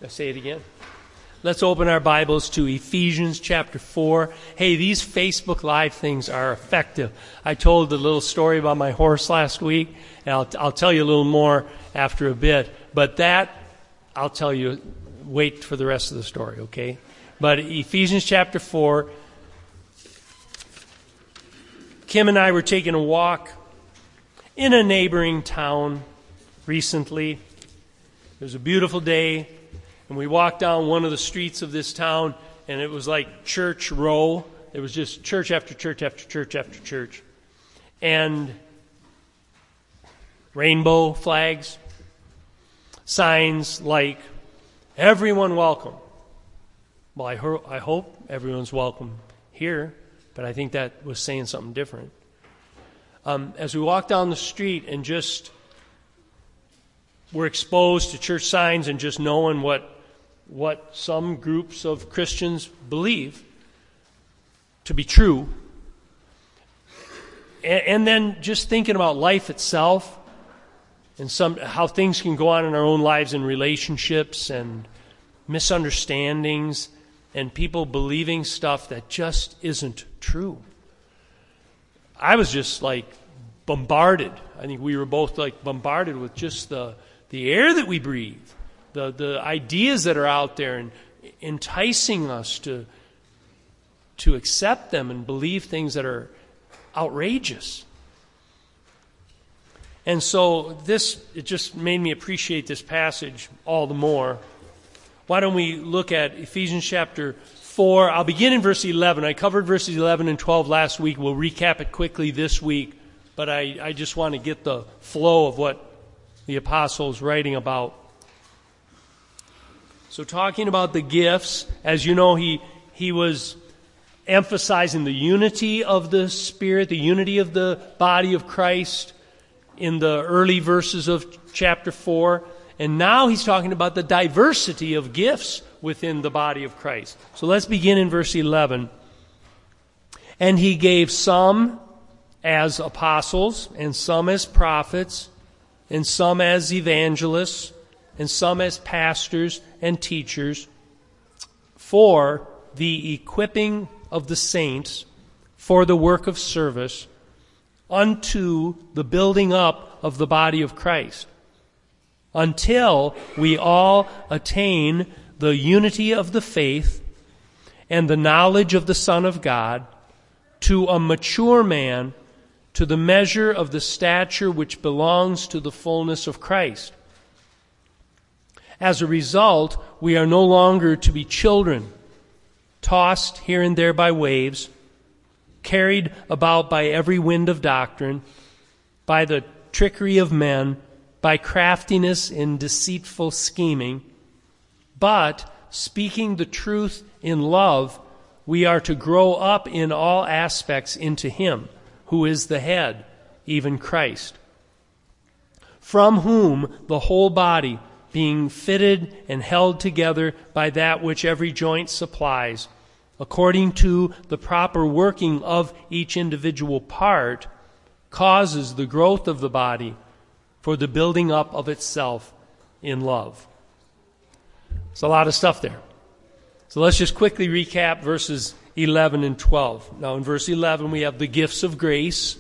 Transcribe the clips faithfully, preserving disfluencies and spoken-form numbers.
Should I say it again? Let's open our Bibles to Ephesians chapter four. Hey, these Facebook Live things are effective. I told the little story about my horse last week, and I'll, I'll tell you a little more after a bit. But that, I'll tell you, wait for the rest of the story, okay? But Ephesians chapter four, Kim and I were taking a walk in a neighboring town recently. It was a beautiful day. And we walked down one of the streets of this town, and it was like church row. It was just church after church after church after church. And rainbow flags, signs like, everyone welcome. Well, I, ho- I hope everyone's welcome here, but I think that was saying something different. Um, as we walked down the street and just were exposed to church signs and just knowing what what some groups of Christians believe to be true, and, and then just thinking about life itself and some how things can go on in our own lives in relationships and misunderstandings and people believing stuff that just isn't true. I was just like bombarded. I think we were both like bombarded with just the the air that we breathe. The the ideas that are out there and enticing us to to accept them and believe things that are outrageous. And so this, it just made me appreciate this passage all the more. Why don't we look at Ephesians chapter four. I'll begin in verse eleven. I covered verses eleven and twelve last week. We'll recap it quickly this week. But I, I just want to get the flow of what the apostle is writing about. So talking about the gifts, as you know, he he was emphasizing the unity of the Spirit, the unity of the body of Christ in the early verses of chapter four. And now he's talking about the diversity of gifts within the body of Christ. So let's begin in verse eleven. And he gave some as apostles, and some as prophets, and some as evangelists, and some as pastors and teachers, for the equipping of the saints, for the work of service, unto the building up of the body of Christ, until we all attain the unity of the faith and the knowledge of the Son of God, to a mature man, to the measure of the stature which belongs to the fullness of Christ. As a result, we are no longer to be children, tossed here and there by waves, carried about by every wind of doctrine, by the trickery of men, by craftiness in deceitful scheming. But, speaking the truth in love, we are to grow up in all aspects into Him, who is the head, even Christ, from whom the whole body, being fitted and held together by that which every joint supplies, according to the proper working of each individual part, causes the growth of the body for the building up of itself in love. There's a lot of stuff there. So let's just quickly recap verses eleven and twelve. Now in verse eleven we have the gifts of grace.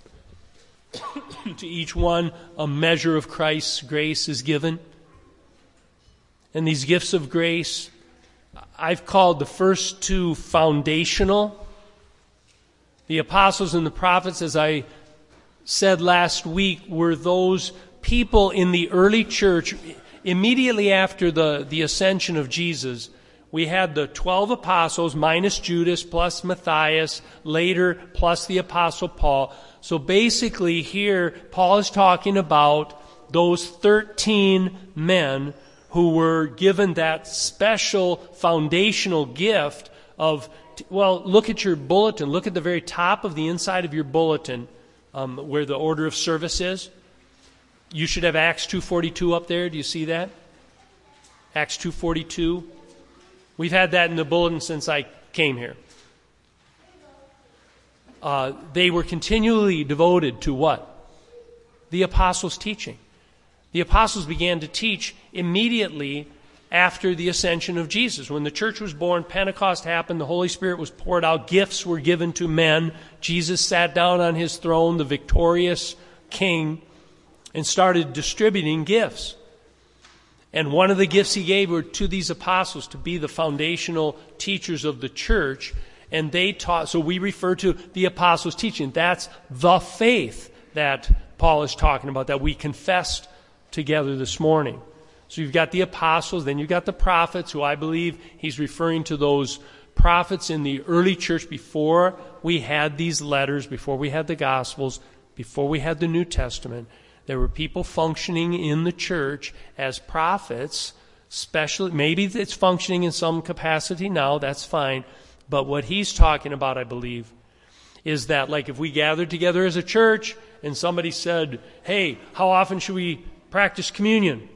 To each one a measure of Christ's grace is given. And these gifts of grace, I've called the first two foundational. The apostles and the prophets, as I said last week, were those people in the early church. Immediately after the, the ascension of Jesus, we had the twelve apostles minus Judas plus Matthias, later plus the apostle Paul. So basically here, Paul is talking about those thirteen men who were given that special foundational gift of, well, look at your bulletin. Look at the very top of the inside of your bulletin um, where the order of service is. You should have Acts two forty-two up there. Do you see that? Acts two forty-two. We've had that in the bulletin since I came here. Uh, they were continually devoted to what? The apostles' teaching. The apostles began to teach immediately after the ascension of Jesus. When the church was born, Pentecost happened, the Holy Spirit was poured out, gifts were given to men. Jesus sat down on his throne, the victorious king, and started distributing gifts. And one of the gifts he gave were to these apostles to be the foundational teachers of the church. And they taught, so we refer to the apostles' teaching. That's the faith that Paul is talking about, that we confessed together this morning. So you've got the apostles, then you've got the prophets, who I believe he's referring to those prophets in the early church before we had these letters, before we had the Gospels, before we had the New Testament. There were people functioning in the church as prophets, especially, maybe it's functioning in some capacity now, that's fine. But what he's talking about, I believe, is that like if we gathered together as a church and somebody said, hey, how often should we practice communion?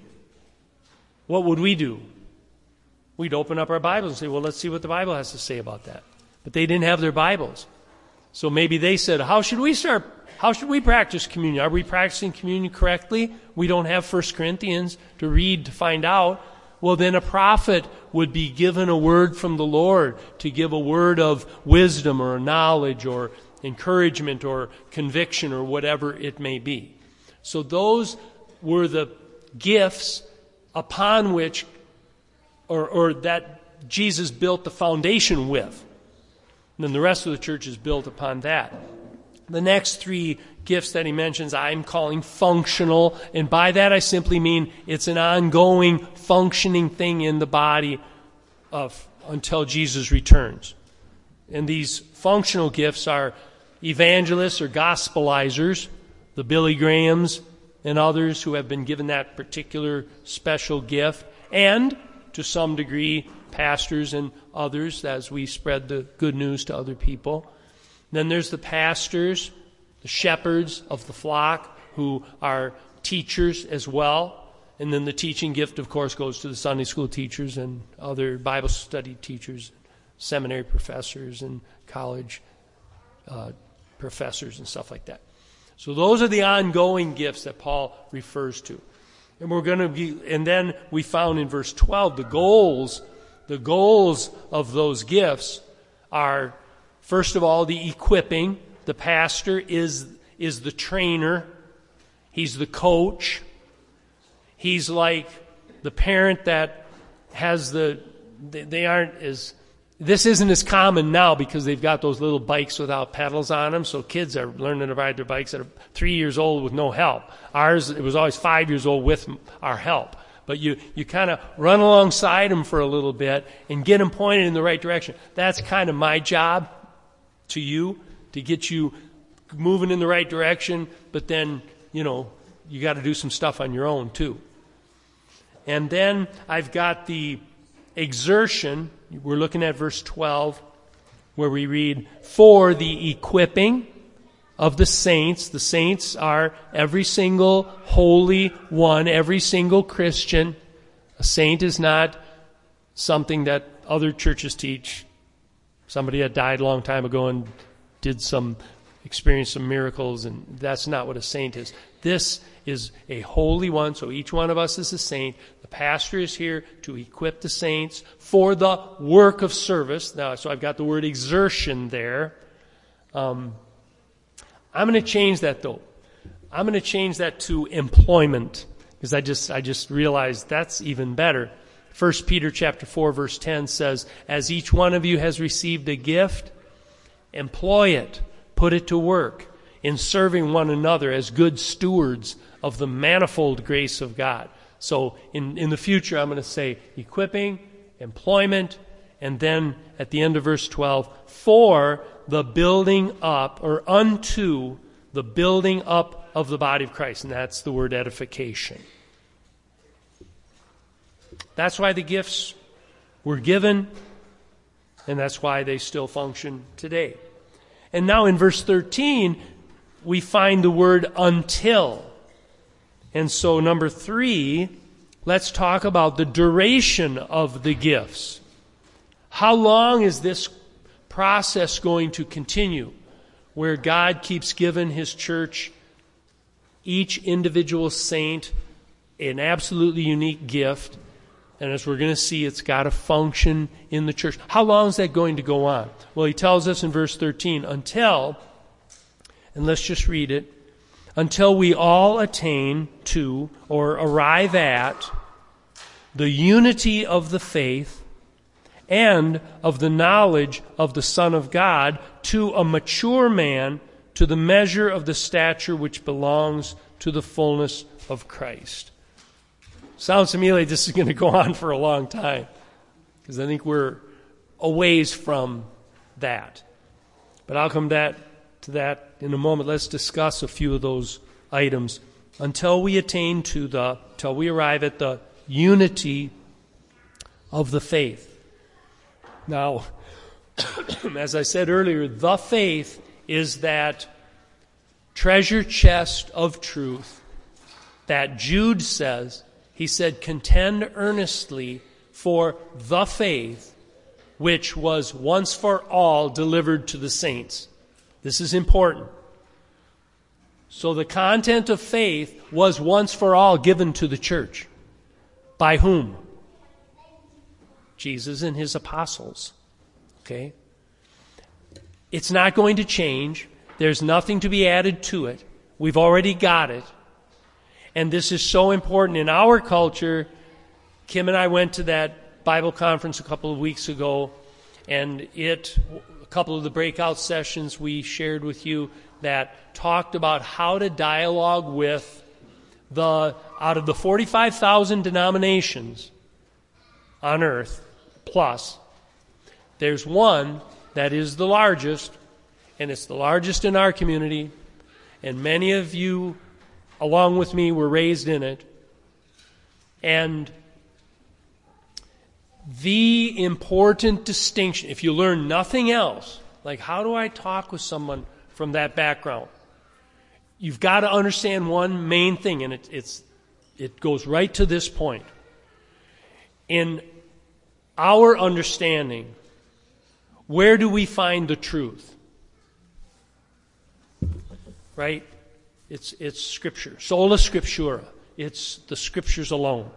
What would we do? We'd open up our Bibles and say, well, let's see what the Bible has to say about that. But they didn't have their Bibles. So maybe they said, how should we start? How should we practice communion? Are we practicing communion correctly? We don't have First Corinthians to read to find out. Well, then a prophet would be given a word from the Lord to give a word of wisdom or knowledge or encouragement or conviction or whatever it may be. So those were the gifts upon which, or, or that Jesus built the foundation with. And then the rest of the church is built upon that. The next three gifts that he mentions I'm calling functional, and by that I simply mean it's an ongoing, functioning thing in the body of until Jesus returns. And these functional gifts are evangelists or gospelizers, the Billy Grahams and others who have been given that particular special gift, and to some degree pastors and others as we spread the good news to other people. Then there's the pastors, the shepherds of the flock, who are teachers as well. And then the teaching gift, of course, goes to the Sunday school teachers and other Bible study teachers, seminary professors and college uh, professors and stuff like that. So those are the ongoing gifts that Paul refers to. And we're going to be, and then we found in verse twelve the goals, the goals of those gifts are, first of all, the equipping. The pastor is, is the trainer. He's the coach. He's like the parent that has the, they aren't as, this isn't as common now because they've got those little bikes without pedals on them. So kids are learning to ride their bikes at three years old with no help. Ours, it was always five years old with our help. But you, you kind of run alongside them for a little bit and get them pointed in the right direction. That's kind of my job to you, to get you moving in the right direction, but then, you know, you got to do some stuff on your own too. And then I've got the exertion. We're looking at verse twelve, where we read, for the equipping of the saints. The saints are every single holy one, every single Christian. A saint is not something that other churches teach. Somebody that died a long time ago and did some, experienced some miracles, and that's not what a saint is. This is a holy one, so each one of us is a saint. The pastor is here to equip the saints for the work of service. Now, so I've got the word exertion there. Um, I'm going to change that, though. I'm going to change that to employment, because I just I just realized that's even better. First Peter chapter four, verse ten says, as each one of you has received a gift, employ it, put it to work in serving one another as good stewards of the manifold grace of God. So in, in the future, I'm going to say equipping, employment, and then at the end of verse twelve, for the building up, or unto the building up of the body of Christ. And that's the word edification. That's why the gifts were given, and that's why they still function today. And now in verse thirteen, we find the word until. And so number three, let's talk about the duration of the gifts. How long is this process going to continue, where God keeps giving his church, each individual saint, an absolutely unique gift? And as we're going to see, it's got to function in the church. How long is that going to go on? Well, he tells us in verse thirteen, until, and let's just read it, until we all attain to or arrive at the unity of the faith and of the knowledge of the Son of God, to a mature man, to the measure of the stature which belongs to the fullness of Christ. Sounds to me like this is going to go on for a long time, because I think we're a ways from that. But I'll come that, to that in a moment. Let's discuss a few of those items until we attain to the, until we arrive at the unity of the faith. Now, as I said earlier, the faith is that treasure chest of truth that Jude says. He said, contend earnestly for the faith which was once for all delivered to the saints. This is important. So the content of faith was once for all given to the church. By whom? Jesus and his apostles. Okay? It's not going to change. There's nothing to be added to it. We've already got it. And this is so important in our culture. Kim and I went to that Bible conference a couple of weeks ago, and it, a couple of the breakout sessions we shared with you that talked about how to dialogue with the, out of the forty-five thousand denominations on earth, plus, there's one that is the largest, and it's the largest in our community, and many of you along with me were raised in it. And the important distinction, if you learn nothing else, like how do I talk with someone from that background? You've got to understand one main thing, and it, it's, it goes right to this point. In our understanding, where do we find the truth? Right? It's, it's Scripture. Sola Scriptura. It's the Scriptures alone.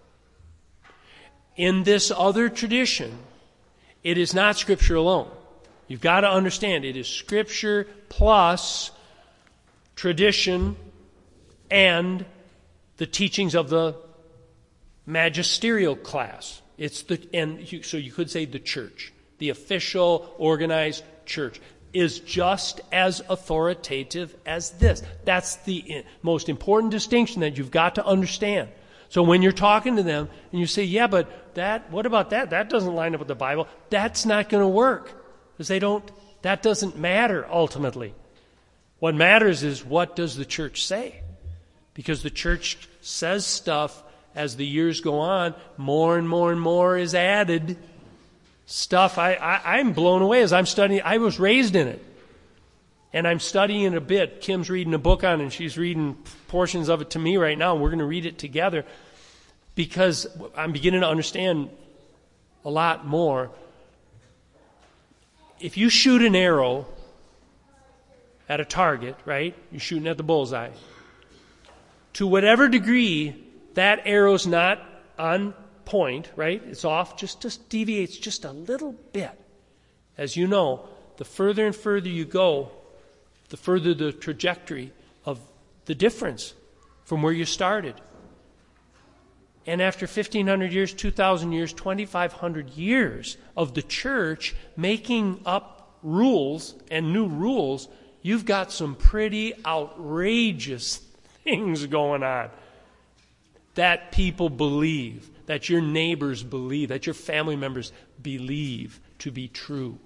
In this other tradition, it is not Scripture alone. You've got to understand, it is Scripture plus tradition and the teachings of the magisterial class. It's the, and you, so you could say the church, the official organized church, is just as authoritative as this. That's the most important distinction that you've got to understand. So when you're talking to them and you say, yeah, but that, what about that? That doesn't line up with the Bible. That's not going to work, because they don't, that doesn't matter ultimately. What matters is, what does the church say? Because the church says stuff as the years go on, more and more and more is added. Stuff, I, I, I'm blown away as I'm studying. I was raised in it. And I'm studying it a bit. Kim's reading a book on it, and she's reading portions of it to me right now, and we're going to read it together, because I'm beginning to understand a lot more. If you shoot an arrow at a target, right? You're shooting at the bullseye. To whatever degree that arrow's not on point, right? It's off, just, just deviates just a little bit. As you know, the further and further you go, the further the trajectory of the difference from where you started. And after fifteen hundred years, two thousand years, twenty-five hundred years of the church making up rules and new rules, you've got some pretty outrageous things going on that people believe, that your neighbors believe, that your family members believe to be true.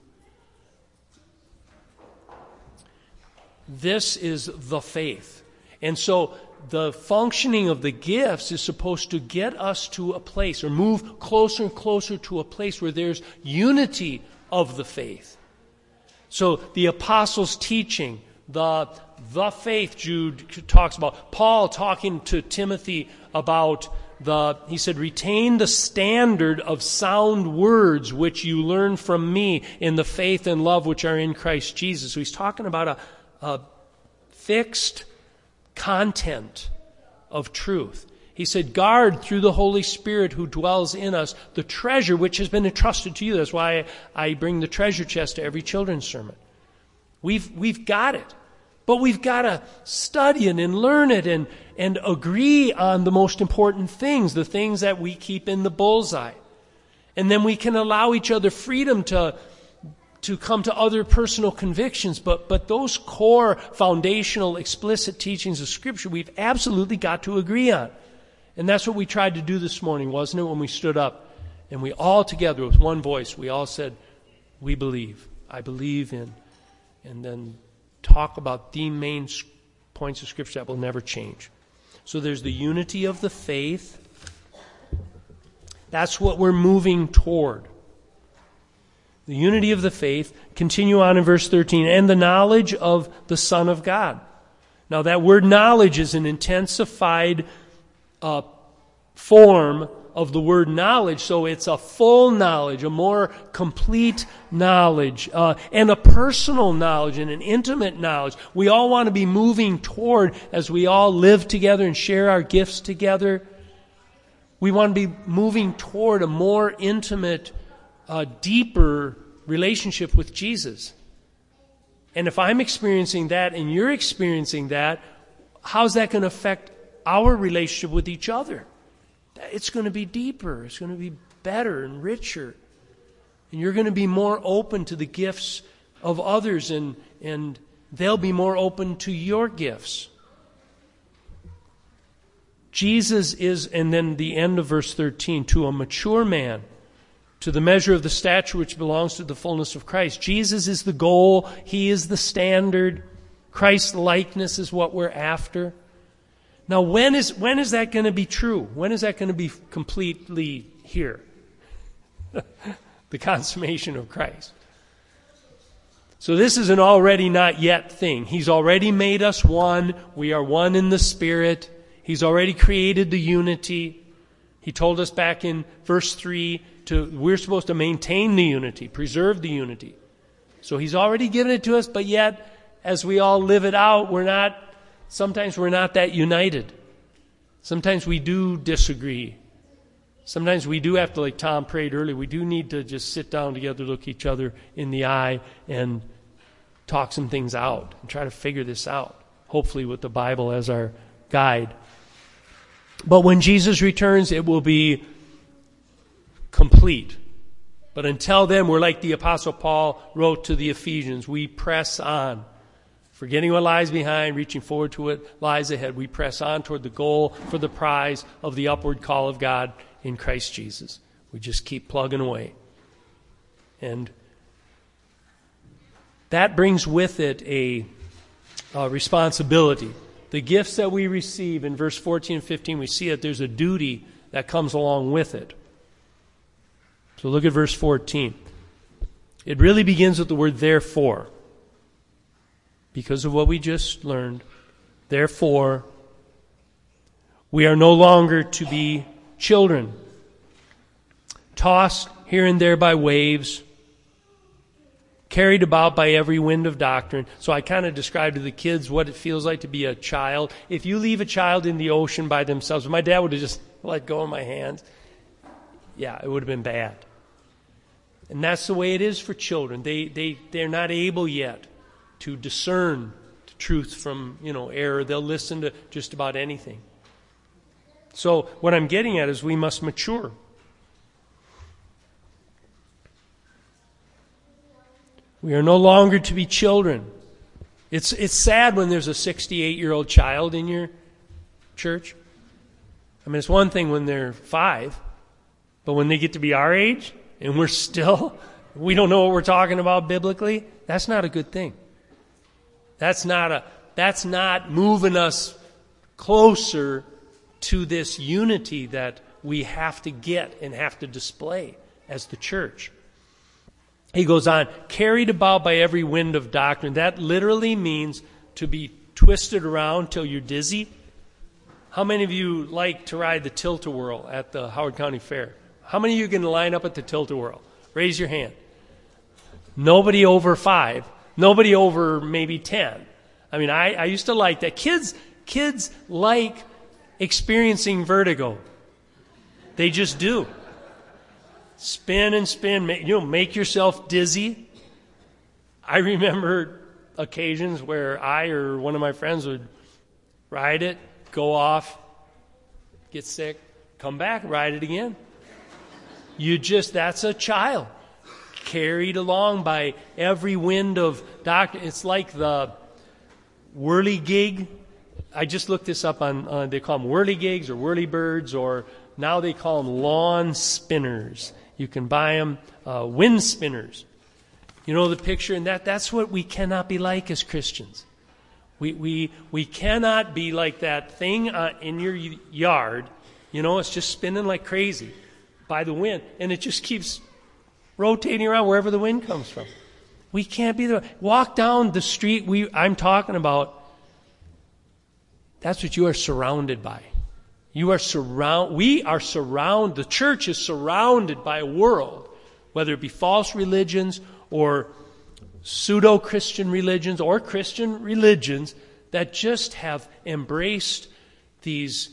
This is the faith. And so the functioning of the gifts is supposed to get us to a place, or move closer and closer to a place where there's unity of the faith. So the apostles' teaching, the, the faith Jude talks about, Paul talking to Timothy about the, he said, retain the standard of sound words which you learn from me in the faith and love which are in Christ Jesus. So he's talking about a, a fixed content of truth. He said, guard through the Holy Spirit who dwells in us the treasure which has been entrusted to you. That's why I bring the treasure chest to every children's sermon. We've, we've got it. But we've got to study it and learn it and, and agree on the most important things, the things that we keep in the bullseye. And then we can allow each other freedom to, to come to other personal convictions. But, but those core, foundational, explicit teachings of Scripture, we've absolutely got to agree on. And that's what we tried to do this morning, wasn't it, when we stood up? And we all together, with one voice, we all said, we believe. I believe in. And then talk about the main points of Scripture that will never change. So there's the unity of the faith. That's what we're moving toward. The unity of the faith. Continue on in verse thirteen. And the knowledge of the Son of God. Now that word knowledge is an intensified uh, form of the word knowledge, so it's a full knowledge, a more complete knowledge, uh, and a personal knowledge and an intimate knowledge. We all want to be moving toward, as we all live together and share our gifts together, we want to be moving toward a more intimate, uh, deeper relationship with Jesus. And if I'm experiencing that and you're experiencing that, how's that going to affect our relationship with each other? It's going to be deeper. It's going to be better and richer. And you're going to be more open to the gifts of others, and, and they'll be more open to your gifts. Jesus is, and then the end of verse thirteen, to a mature man, to the measure of the stature which belongs to the fullness of Christ. Jesus is the goal. He is the standard. Christ's likeness is what we're after. Now, when is when is that going to be true? When is that going to be completely here? The consummation of Christ. So this is an already not yet thing. He's already made us one. We are one in the Spirit. He's already created the unity. He told us back in verse three, to we're supposed to maintain the unity, preserve the unity. So He's already given it to us, but yet, as we all live it out, we're not Sometimes we're not that united. Sometimes we do disagree. Sometimes we do have to, like Tom prayed earlier, we do need to just sit down together, look each other in the eye, and talk some things out and try to figure this out, hopefully with the Bible as our guide. But when Jesus returns, it will be complete. But until then, we're like the Apostle Paul wrote to the Ephesians, we press on. Forgetting what lies behind, reaching forward to what lies ahead, we press on toward the goal for the prize of the upward call of God in Christ Jesus. We just keep plugging away. And that brings with it a, a responsibility. The gifts that we receive in verse fourteen and fifteen, we see that there's a duty that comes along with it. So look at verse fourteen. It really begins with the word therefore. Because of what we just learned, therefore, we are no longer to be children, tossed here and there by waves, carried about by every wind of doctrine. So I kind of described to the kids what it feels like to be a child. If you leave a child in the ocean by themselves, my dad would have just let go of my hands. Yeah, it would have been bad. And that's the way it is for children. They, they, they're not able yet to discern the truth from, you know, error. They'll listen to just about anything. So what I'm getting at is we must mature. We are no longer to be children. It's it's sad when there's a sixty-eight-year-old child in your church. I mean, it's one thing when they're five, but when they get to be our age and we're still, we don't know what we're talking about biblically, that's not a good thing. That's not a that's not moving us closer to this unity that we have to get and have to display as the church. He goes on, carried about by every wind of doctrine. That literally means to be twisted around till you're dizzy. How many of you like to ride the tilt-a-whirl at the Howard County Fair? How many of you are going to line up at the tilt-a-whirl? Raise your hand. Nobody over five. Nobody over maybe ten. I mean, I, I used to like that. Kids, kids like experiencing vertigo. They just do. Spin and spin, make, you know, make yourself dizzy. I remember occasions where I or one of my friends would ride it, go off, get sick, come back, ride it again. You just, that's a child carried along by every wind of doctrine. It's like the whirligig. I just looked this up on, uh, they call them whirligigs or whirlybirds, or now they call them lawn spinners. You can buy them, uh, wind spinners. You know the picture, and that that's what we cannot be like as Christians. We we we cannot be like that thing uh, in your yard. You know, it's just spinning like crazy by the wind, and it just keeps rotating around wherever the wind comes from. We can't be there. Walk down the street we I'm talking about. That's what you are surrounded by. You are surround. We are surrounded. The church is surrounded by a world, whether it be false religions or pseudo-Christian religions or Christian religions that just have embraced these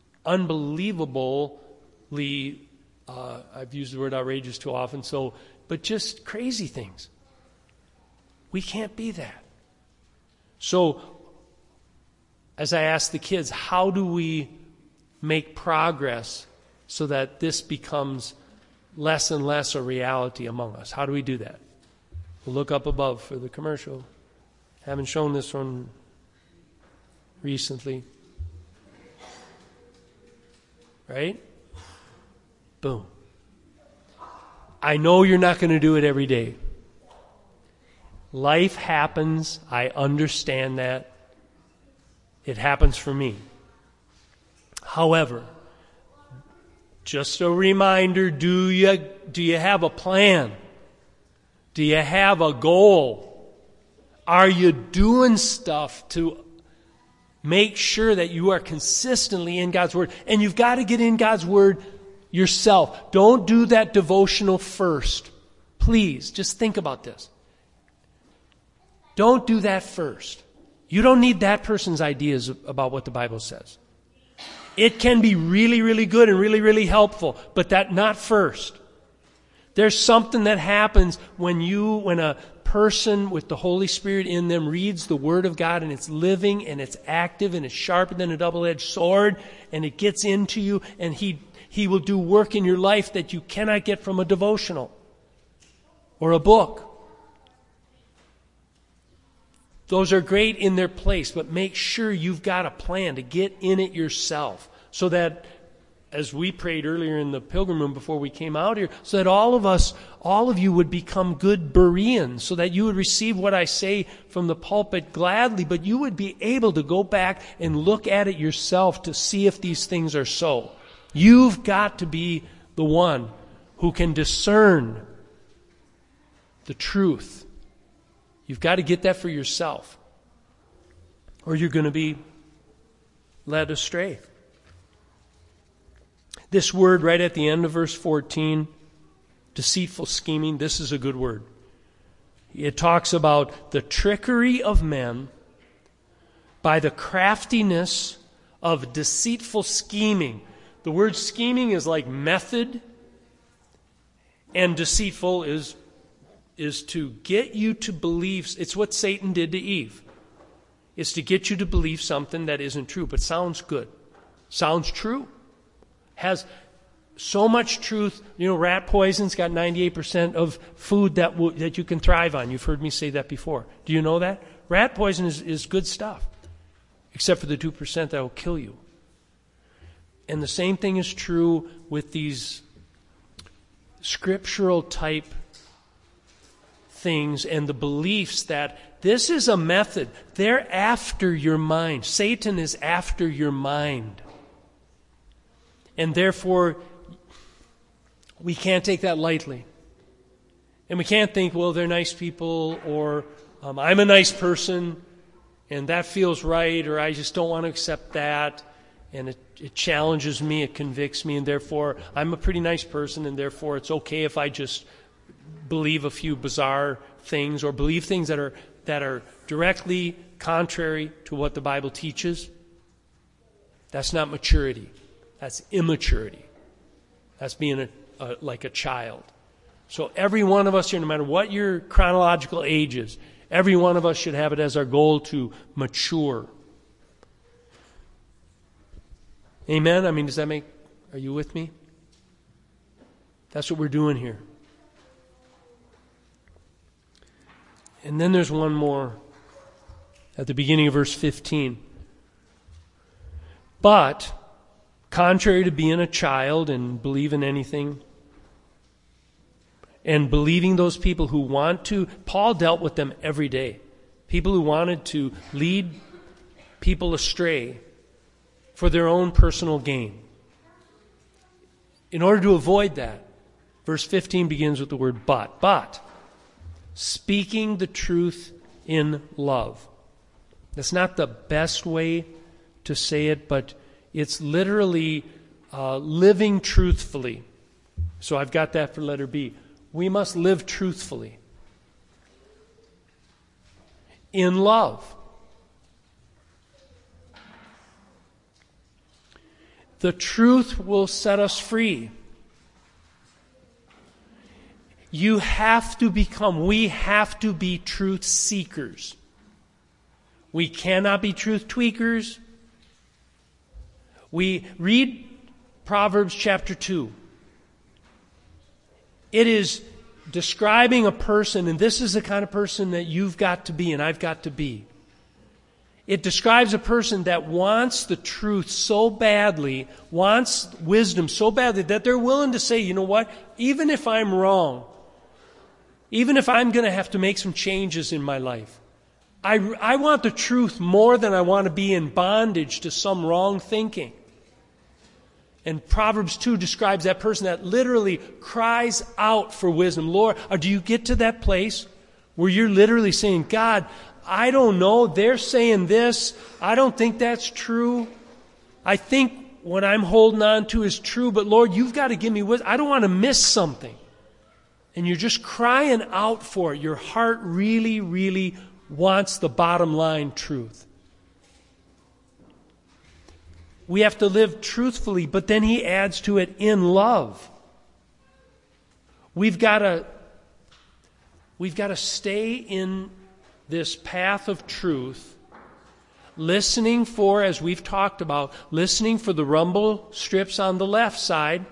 unbelievably, uh, I've used the word outrageous too often, so, but just crazy things. We can't be that. So, as I ask the kids, how do we make progress so that this becomes less and less a reality among us? How do we do that? We'll look up above for the commercial. Haven't shown this one recently. Right? Boom. I know you're not going to do it every day. Life happens. I understand that. It happens for me. However, just a reminder, do you, do you have a plan? Do you have a goal? Are you doing stuff to make sure that you are consistently in God's Word? And you've got to get in God's Word yourself. Don't do that devotional first. Please, just think about this. Don't do that first. You don't need that person's ideas about what the Bible says. It can be really, really good and really, really helpful, but that not first. There's something that happens when you, when a person with the Holy Spirit in them reads the Word of God, and it's living and it's active and it's sharper than a double-edged sword, and it gets into you, and he, he will do work in your life that you cannot get from a devotional or a book. Those are great in their place, but make sure you've got a plan to get in it yourself, so that, as we prayed earlier in the pilgrim room before we came out here, so that all of us, all of you would become good Bereans, so that you would receive what I say from the pulpit gladly, but you would be able to go back and look at it yourself to see if these things are so. You've got to be the one who can discern the truth. You've got to get that for yourself, or you're going to be led astray. This word right at the end of verse fourteen, deceitful scheming, this is a good word. It talks about the trickery of men by the craftiness of deceitful scheming. The word scheming is like method, and deceitful is, is to get you to believe. It's what Satan did to Eve. It's to get you to believe something that isn't true, but sounds good. Sounds true. Has so much truth. You know, rat poison's got ninety-eight percent of food that w- that you can thrive on. You've heard me say that before. Do you know that? Rat poison is, is good stuff, except for the two percent that will kill you. And the same thing is true with these scriptural type things and the beliefs that this is a method. They're after your mind. Satan is after your mind. And therefore, we can't take that lightly. And we can't think, well, they're nice people, or um, I'm a nice person, and that feels right, or I just don't want to accept that, and it, it challenges me, it convicts me, and therefore I'm a pretty nice person, and therefore it's okay if I just believe a few bizarre things, or believe things that are that are directly contrary to what the Bible teaches. That's not maturity. That's immaturity. That's being a, a, like a child. So every one of us here, no matter what your chronological age is, every one of us should have it as our goal to mature. Amen? I mean, does that make, are you with me? That's what we're doing here. And then there's one more at the beginning of verse fifteen. But, contrary to being a child and believing anything, and believing those people who want to, Paul dealt with them every day. People who wanted to lead people astray for their own personal gain. In order to avoid that, verse fifteen begins with the word but. But, speaking the truth in love. That's not the best way to say it, but it's literally uh, living truthfully. So I've got that for letter B. We must live truthfully. In love. The truth will set us free. You have to become, we have to be truth seekers. We cannot be truth tweakers. We read Proverbs chapter two. It is describing a person, and this is the kind of person that you've got to be and I've got to be. It describes a person that wants the truth so badly, wants wisdom so badly, that they're willing to say, you know what, even if I'm wrong, even if I'm going to have to make some changes in my life, I, I want the truth more than I want to be in bondage to some wrong thinking. And Proverbs two describes that person that literally cries out for wisdom. Lord, or do you get to that place where you're literally saying, God, I don't know, they're saying this, I don't think that's true. I think what I'm holding on to is true, but Lord, you've got to give me wisdom. I don't want to miss something. And you're just crying out for it. Your heart really, really wants the bottom line truth. We have to live truthfully, but then he adds to it in love. We've got to, we've got to stay in this path of truth, listening for, as we've talked about, listening for the rumble strips on the left side.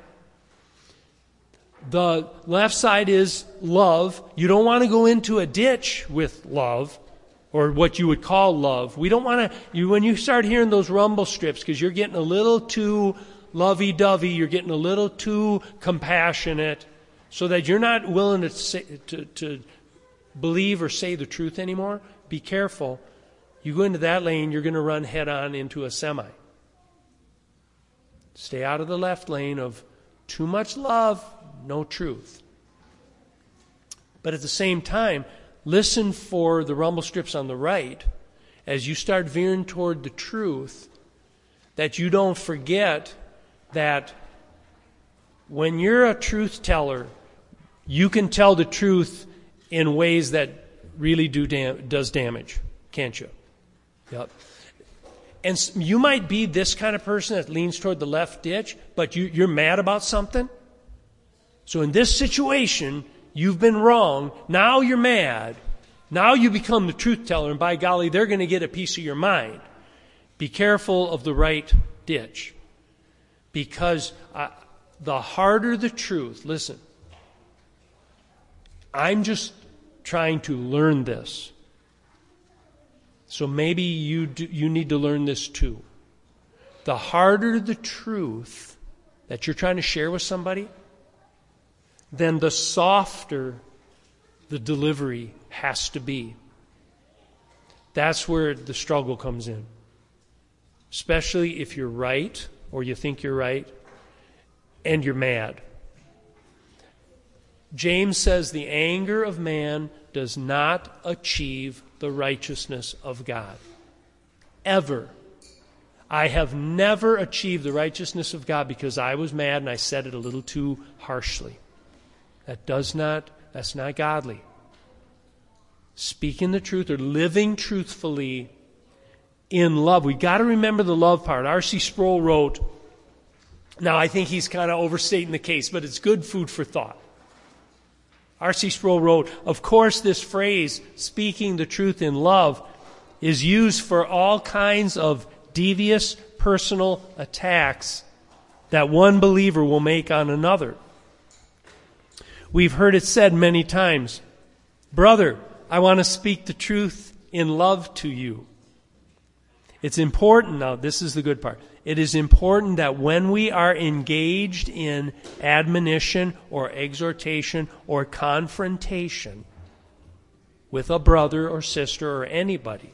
The left side is love. You don't want to go into a ditch with love, or what you would call love. We don't want to, you, when you start hearing those rumble strips, because you're getting a little too lovey-dovey, you're getting a little too compassionate, so that you're not willing to, say, to, to believe or say the truth anymore, be careful. You go into that lane, you're going to run head-on into a semi. Stay out of the left lane of too much love, no truth. But at the same time, listen for the rumble strips on the right as you start veering toward the truth, that you don't forget that when you're a truth teller, you can tell the truth in ways that really do dam- does damage, can't you? Yep. And you might be this kind of person that leans toward the left ditch, but you, you're mad about something. So in this situation, you've been wrong. Now you're mad. Now you become the truth teller, and by golly, they're going to get a piece of your mind. Be careful of the right ditch. Because uh, the harder the truth, listen, I'm just trying to learn this. So maybe you do, you need to learn this too. The harder the truth that you're trying to share with somebody, then the softer the delivery has to be. That's where the struggle comes in. Especially if you're right, or you think you're right, and you're mad. James says the anger of man does not achieve the righteousness of God. Ever. I have never achieved the righteousness of God because I was mad and I said it a little too harshly. That does not, that's not godly. Speaking the truth or living truthfully in love. We got to remember the love part. R C Sproul wrote, now I think he's kind of overstating the case, but it's good food for thought. R C Sproul wrote, of course this phrase, speaking the truth in love, is used for all kinds of devious personal attacks that one believer will make on another. We've heard it said many times, brother, I want to speak the truth in love to you. It's important, now this is the good part, it is important that when we are engaged in admonition or exhortation or confrontation with a brother or sister or anybody,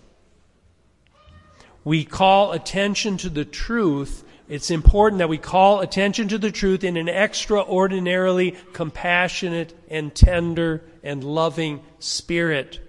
we call attention to the truth. It's important that we call attention to the truth in an extraordinarily compassionate and tender and loving spirit.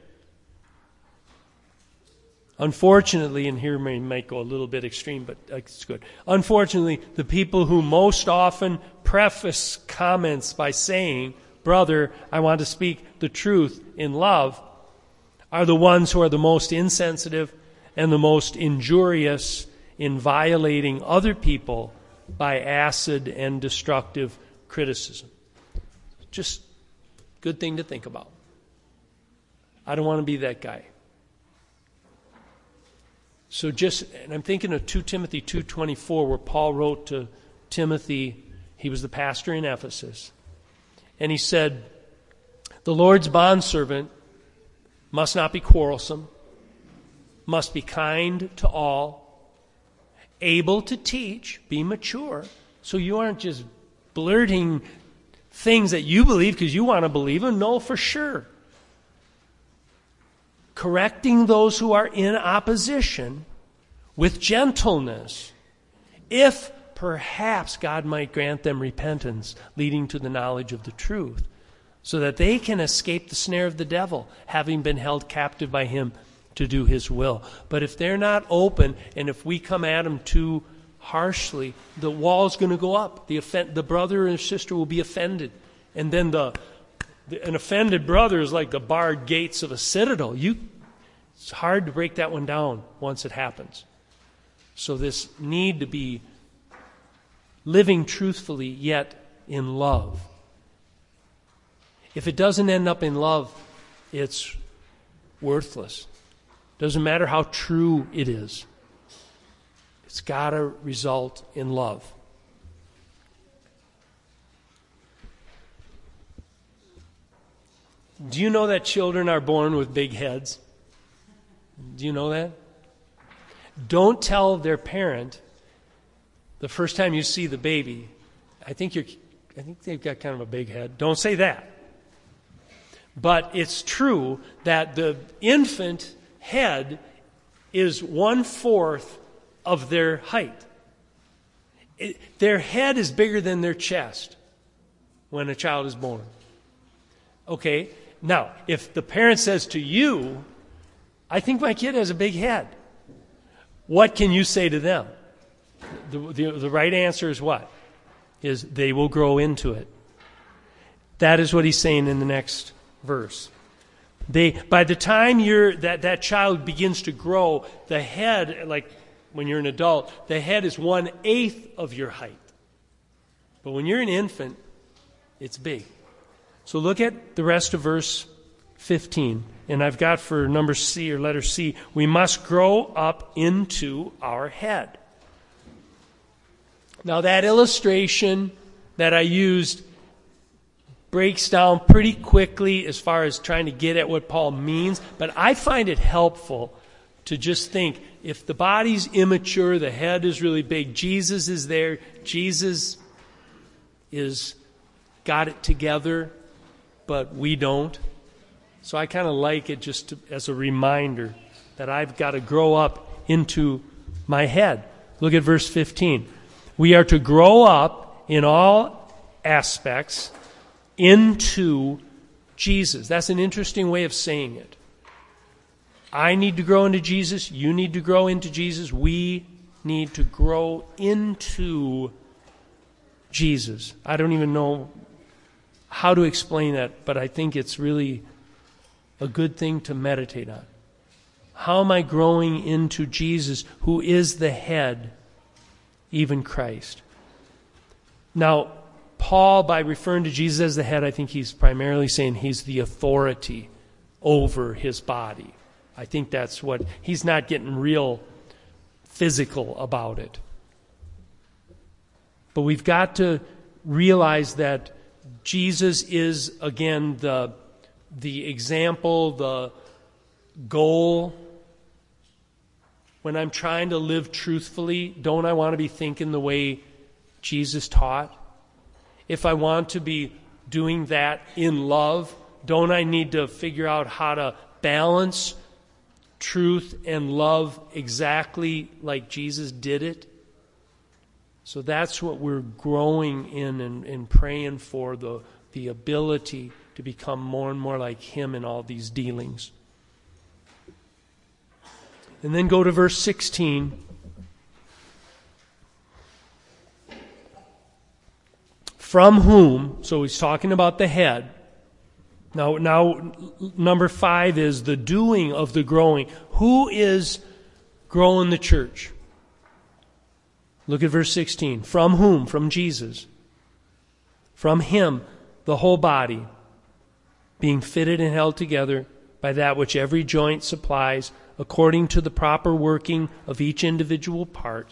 Unfortunately, and here we might go a little bit extreme, but it's good. Unfortunately, the people who most often preface comments by saying, brother, I want to speak the truth in love, are the ones who are the most insensitive and the most injurious in violating other people by acid and destructive criticism. Just good thing to think about. I don't want to be that guy. So just, and I'm thinking of Second Timothy two twenty-four, where Paul wrote to Timothy, he was the pastor in Ephesus, and he said, the Lord's bondservant must not be quarrelsome, must be kind to all, able to teach, be mature, so you aren't just blurting things that you believe because you want to believe them. No, for sure. Correcting those who are in opposition with gentleness, if perhaps God might grant them repentance, leading to the knowledge of the truth, so that they can escape the snare of the devil, having been held captive by him to do his will. But if they're not open, and if we come at them too harshly, the wall's going to go up. The offend, the brother and sister will be offended. And then the, the an offended brother is like the barred gates of a citadel. You, it's hard to break that one down once it happens. So this need to be living truthfully, yet in love. If it doesn't end up in love, it's worthless. Doesn't matter how true it is. It's got to result in love. Do you know that children are born with big heads? Do you know that? Don't tell their parent the first time you see the baby, I think you're I think they've got kind of a big head. Don't say that. But it's true that the infant head is one-fourth of their height. It, their head is bigger than their chest when a child is born. Okay, now, if the parent says to you, I think my kid has a big head, what can you say to them? The, the, the right answer is what? Is they will grow into it. That is what he's saying in the next verse. They, by the time you're, that, that child begins to grow, the head, like when you're an adult, the head is one-eighth of your height. But when you're an infant, it's big. So look at the rest of verse fifteen. And I've got for number C or letter C, we must grow up into our head. Now that illustration that I used breaks down pretty quickly as far as trying to get at what Paul means, but I find it helpful to just think, if the body's immature, the head is really big, Jesus is there, Jesus is got it together, but we don't. So I kind of like it just to, as a reminder that I've got to grow up into my head. Look at verse fifteen. We are to grow up in all aspects into Jesus. That's an interesting way of saying it. I need to grow into Jesus. You need to grow into Jesus. We need to grow into Jesus. I don't even know how to explain that, but I think it's really a good thing to meditate on. How am I growing into Jesus, who is the head, even Christ? Now, Paul, by referring to Jesus as the head, I think he's primarily saying he's the authority over his body. I think that's what, he's not getting real physical about it. But we've got to realize that Jesus is, again, the, the example, the goal. When I'm trying to live truthfully, don't I want to be thinking the way Jesus taught? If I want to be doing that in love, don't I need to figure out how to balance truth and love exactly like Jesus did it? So that's what we're growing in and, and praying for, the, the ability to become more and more like him in all these dealings. And then go to verse sixteen. From whom, so he's talking about the head. Now, now number five is the doing of the growing. Who is growing the church? Look at verse sixteen. From whom? From Jesus. From him, the whole body, being fitted and held together by that which every joint supplies, according to the proper working of each individual part,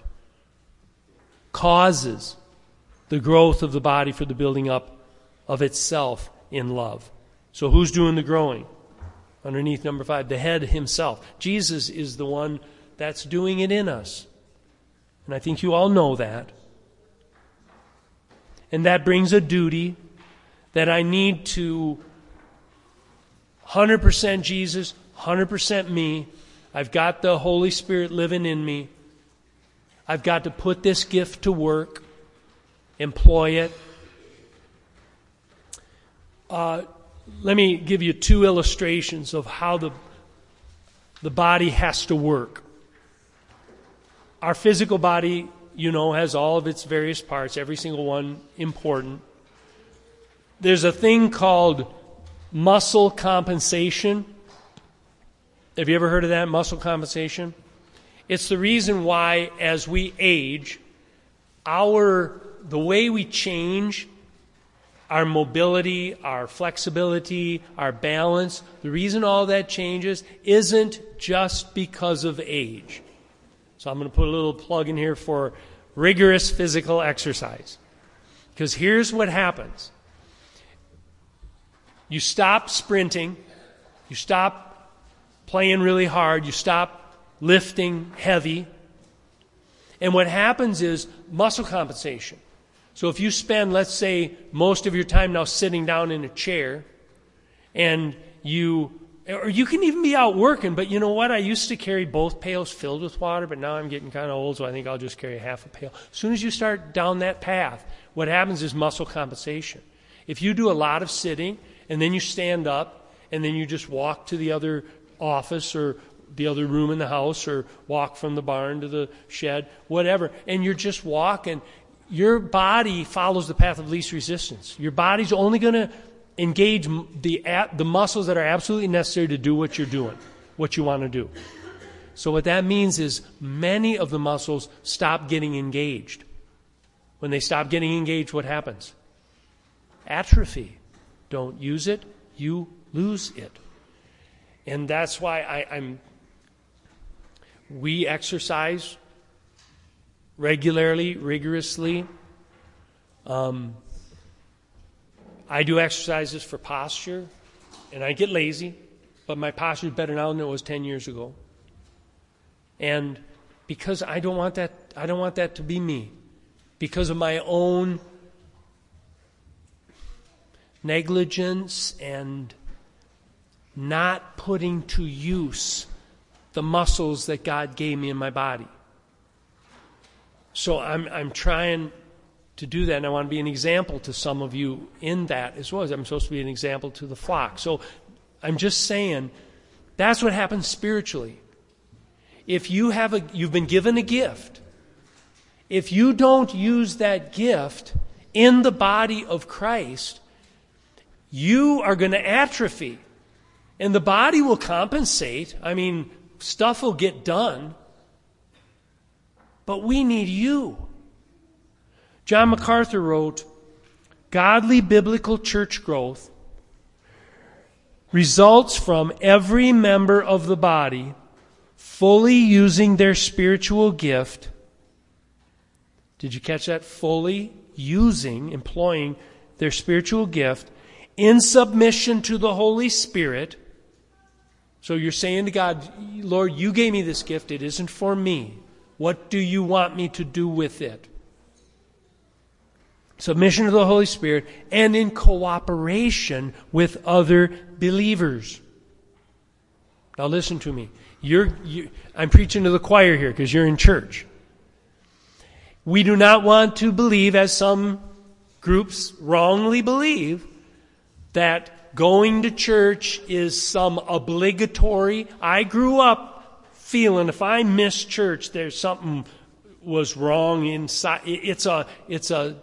causes the growth of the body for the building up of itself in love. So who's doing the growing? Underneath number five, the head himself. Jesus is the one that's doing it in us. And I think you all know that. And that brings a duty that I need to one hundred percent Jesus, one hundred percent me. I've got the Holy Spirit living in me. I've got to put this gift to work, employ it. Uh, let me give you two illustrations of how the, the body has to work. Our physical body, you know, has all of its various parts, every single one important. There's a thing called muscle compensation. Have you ever heard of that, muscle compensation? It's the reason why, as we age, our the way we change, our mobility, our flexibility, our balance, the reason all that changes isn't just because of age. So I'm going to put a little plug in here for rigorous physical exercise. Because here's what happens. You stop sprinting, you stop playing really hard, you stop lifting heavy, and what happens is muscle compensation. So if you spend, let's say, most of your time now sitting down in a chair, and you, or you can even be out working, but you know what? I used to carry both pails filled with water, but now I'm getting kind of old, so I think I'll just carry half a pail. As soon as you start down that path, what happens is muscle compensation. If you do a lot of sitting, and then you stand up, and then you just walk to the other office or the other room in the house, or walk from the barn to the shed, whatever, and you're just walking, your body follows the path of least resistance. Your body's only going to engage the the muscles that are absolutely necessary to do what you're doing, what you want to do. So what that means is many of the muscles stop getting engaged. When they stop getting engaged, what happens? Atrophy. Don't use it, you lose it. And that's why I, I'm. We exercise regularly, rigorously. Um, I do exercises for posture, and I get lazy, but my posture is better now than it was ten years ago. And because I don't want that, I don't want that to be me, because of my own negligence and not putting to use the muscles that God gave me in my body. So I'm I'm trying to do that, and I want to be an example to some of you in that as well as I'm supposed to be an example to the flock. So I'm just saying that's what happens spiritually. If you have a you've been given a gift, if you don't use that gift in the body of Christ, you are going to atrophy. And the body will compensate. I mean, stuff will get done, but we need you. John MacArthur wrote, "Godly biblical church growth results from every member of the body fully using their spiritual gift." Did you catch that? Fully using, employing their spiritual gift in submission to the Holy Spirit. So you're saying to God, Lord, you gave me this gift. It isn't for me. What do you want me to do with it? Submission to the Holy Spirit and in cooperation with other believers. Now listen to me. You're, you, I'm preaching to the choir here because you're in church. We do not want to believe, as some groups wrongly believe, that going to church is some obligatory. I grew up feeling if I miss church, there's something was wrong inside. It's a, it's a,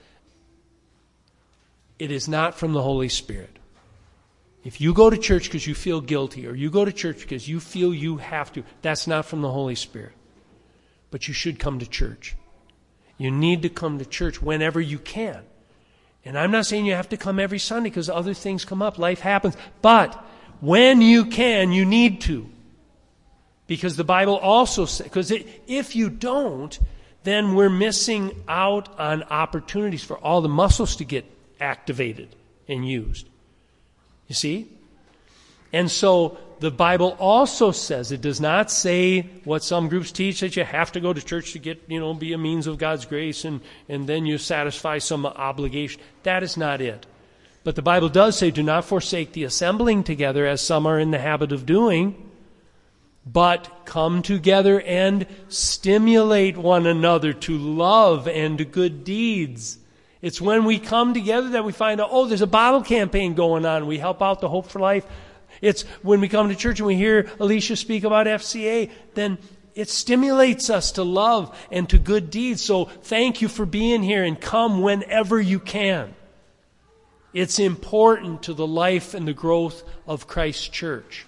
it is not from the Holy Spirit. If you go to church because you feel guilty, or you go to church because you feel you have to, that's not from the Holy Spirit. But you should come to church. You need to come to church whenever you can. And I'm not saying you have to come every Sunday because other things come up. Life happens. But when you can, you need to. Because the Bible also says, because if you don't, then we're missing out on opportunities for all the muscles to get activated and used. You see? And so the Bible also says, it does not say what some groups teach, that you have to go to church to get, you know, be a means of God's grace and, and then you satisfy some obligation. That is not it. But the Bible does say, do not forsake the assembling together as some are in the habit of doing, but come together and stimulate one another to love and to good deeds. It's when we come together that we find out, oh, there's a bottle campaign going on. We help out the Hope for Life. It's when we come to church and we hear Alicia speak about F C A, then it stimulates us to love and to good deeds. So thank you for being here and come whenever you can. It's important to the life and the growth of Christ's church.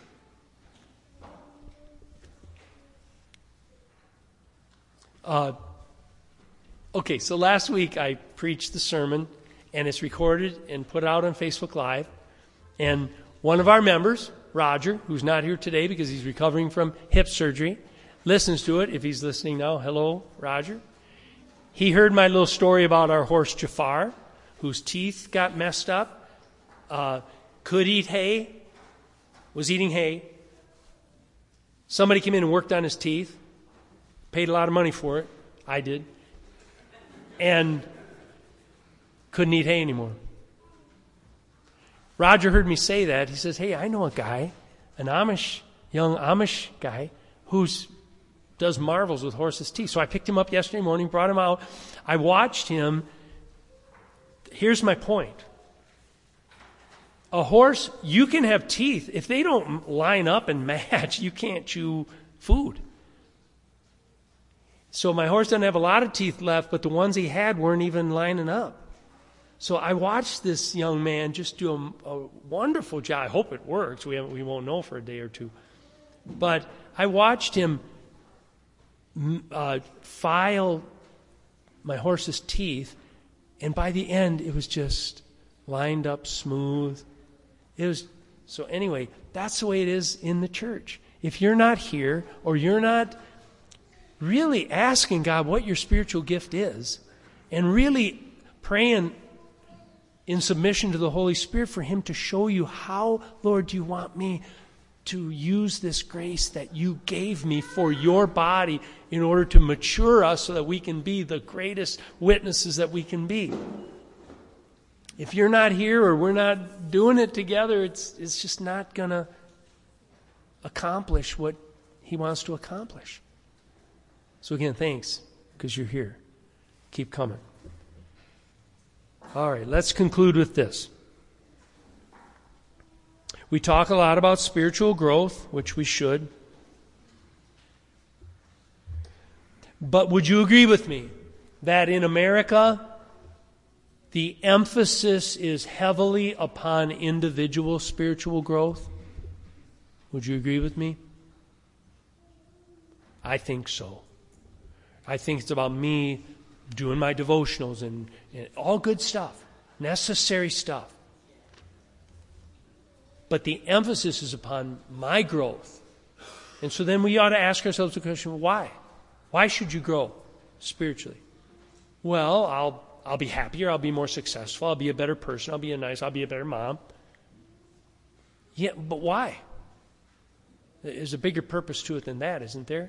Uh, okay, so last week I preached the sermon, and it's recorded and put out on Facebook Live. And one of our members, Roger, who's not here today because he's recovering from hip surgery, listens to it. If he's listening now, hello, Roger. He heard my little story about our horse Jafar, whose teeth got messed up, uh, could eat hay, was eating hay. Somebody came in and worked on his teeth, paid a lot of money for it. I did. And couldn't eat hay anymore. Roger heard me say that. He says, hey, I know a guy, an Amish, young Amish guy, who's does marvels with horses' teeth. So I picked him up yesterday morning, brought him out. I watched him. Here's my point. A horse, you can have teeth. If they don't line up and match, you can't chew food. So my horse doesn't have a lot of teeth left, but the ones he had weren't even lining up. So I watched this young man just do a, a wonderful job. I hope it works. We haven't, we won't know for a day or two. But I watched him uh, file my horse's teeth, and by the end, it was just lined up smooth. It was so anyway, that's the way it is in the church. If you're not here, or you're not really asking God what your spiritual gift is, and really praying in submission to the Holy Spirit for Him to show you how, Lord, do you want me to use this grace that you gave me for your body in order to mature us so that we can be the greatest witnesses that we can be. If you're not here or we're not doing it together, it's it's just not going to accomplish what He wants to accomplish. So again, thanks, because you're here. Keep coming. All right, let's conclude with this. We talk a lot about spiritual growth, which we should. But would you agree with me that in America, the emphasis is heavily upon individual spiritual growth? Would you agree with me? I think so. I think it's about me doing my devotionals and, and all good stuff, necessary stuff. But the emphasis is upon my growth. And so then we ought to ask ourselves the question, why? Why should you grow spiritually? Well, I'll I'll be happier, I'll be more successful, I'll be a better person, I'll be a nice, I'll be a better mom. Yeah, but why? There's a bigger purpose to it than that, isn't there?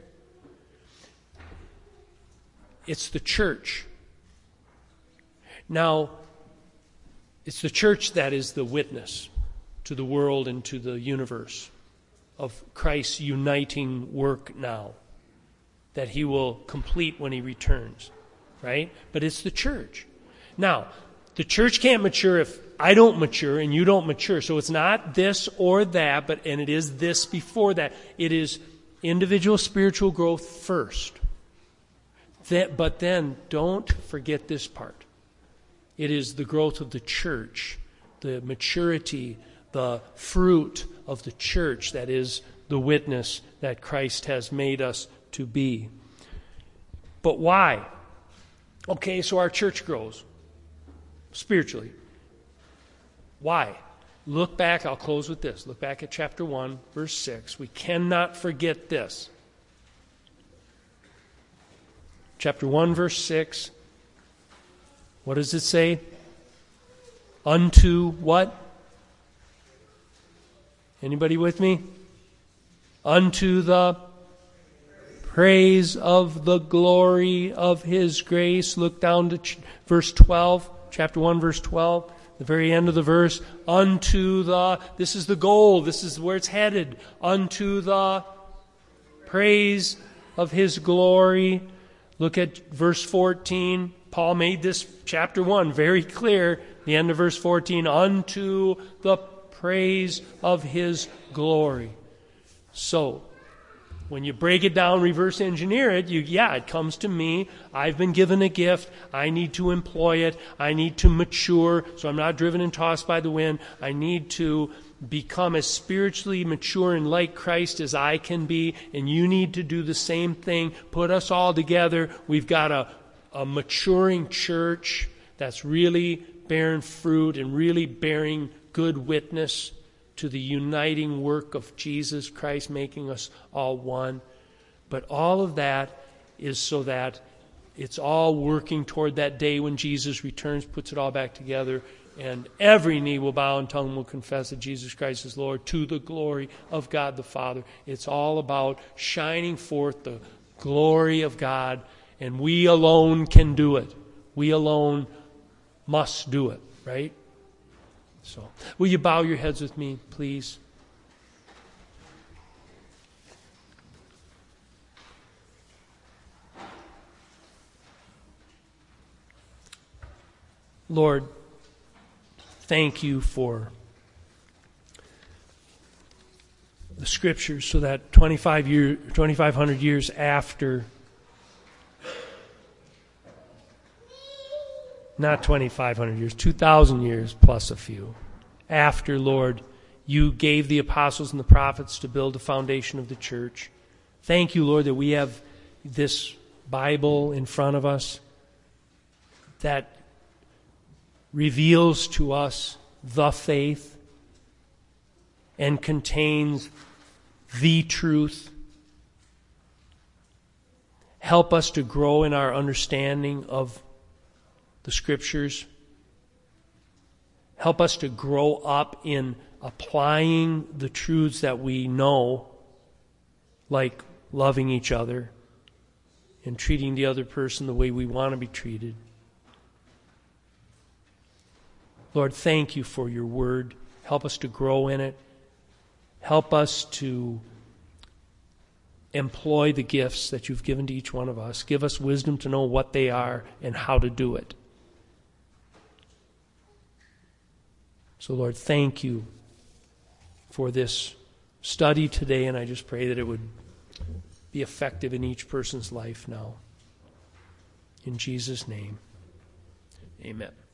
It's the church. Now, it's the church that is the witness to the world and to the universe of Christ's uniting work now that he will complete when he returns, right? But it's the church. Now, the church can't mature if I don't mature and you don't mature. So it's not this or that, but and it is this before that. It is individual spiritual growth first. That, but then don't forget this part. It is the growth of the church, the maturity, the fruit of the church that is the witness that Christ has made us to be. But why? Okay, so our church grows spiritually. Why? Look back, I'll close with this. Look back at chapter one, verse six. We cannot forget this. Chapter one, verse six. What does it say? Unto what? Anybody with me? Unto the praise of the glory of his grace. Look down to ch- verse twelve, chapter one, verse twelve, the very end of the verse. Unto the, this is the goal, this is where it's headed. Unto the praise of his glory. Look at verse fourteen. Paul made this chapter one very clear. The end of verse fourteen. Unto the praise of his glory. So, when you break it down, reverse engineer it, you, yeah, it comes to me. I've been given a gift. I need to employ it. I need to mature so I'm not driven and tossed by the wind. I need to become as spiritually mature and like Christ as I can be, and you need to do the same thing. Put us all together. We've got a, a maturing church that's really bearing fruit and really bearing good witness to the uniting work of Jesus Christ, making us all one. But all of that is so that it's all working toward that day when Jesus returns, puts it all back together, and every knee will bow and tongue will confess that Jesus Christ is Lord, to the glory of God the Father. It's all about shining forth the glory of God, and we alone can do it. We alone must do it, right? So, will you bow your heads with me, please? Lord, thank you for the Scriptures, so that twenty-five year, twenty-five hundred years after, not twenty-five hundred years, two thousand years plus a few, after, Lord, you gave the apostles and the prophets to build the foundation of the church. Thank you, Lord, that we have this Bible in front of us that reveals to us the faith and contains the truth. Help us to grow in our understanding of the Scriptures. Help us to grow up in applying the truths that we know, like loving each other and treating the other person the way we want to be treated. Lord, thank you for your word. Help us to grow in it. Help us to employ the gifts that you've given to each one of us. Give us wisdom to know what they are and how to do it. So, Lord, thank you for this study today, and I just pray that it would be effective in each person's life now. In Jesus' name, amen.